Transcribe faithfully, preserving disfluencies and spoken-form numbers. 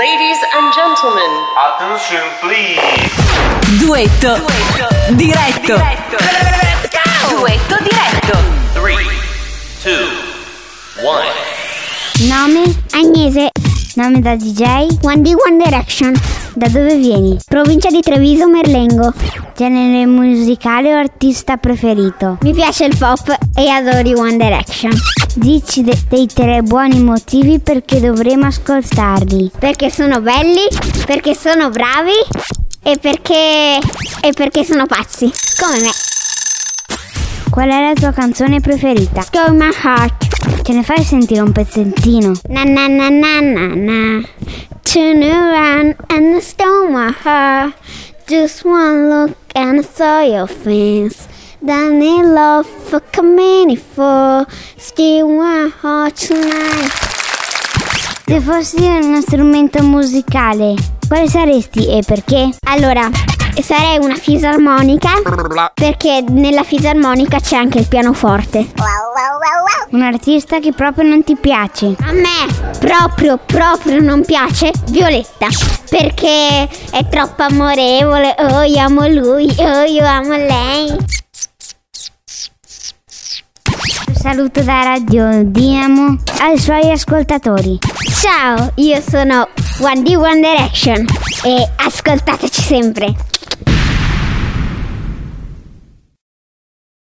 Ladies and gentlemen, attention please. Duetto, Duetto. Diretto. Diretto. Let's go. Duetto diretto. three, two, one. Nome? Agnese. Nome da D J? One D One Direction. Da dove vieni? Provincia di Treviso, Merlengo. Genere musicale o artista preferito? Mi piace il pop e adoro One Direction. Dici de- dei tre buoni motivi perché dovremmo ascoltarli. Perché sono belli, perché sono bravi e perché... e perché sono pazzi, come me. Qual è la tua canzone preferita? Go My Heart. Ce ne fai sentire un pezzettino? Na na na na na na. Turn around and stole my heart. Just one look and I saw your face. Then in love for coming for. Steal my heart tonight. Se fossi uno strumento musicale, quale saresti e perché? Allora, sarei una fisarmonica, perché nella fisarmonica c'è anche il pianoforte. Un artista che proprio non ti piace? A me proprio, proprio non piace Violetta, perché è troppo amorevole. Oh, io amo lui, oh, io amo lei. Un saluto da Radio Dinamo ai suoi ascoltatori. Ciao, io sono One D One Direction e ascoltateci sempre.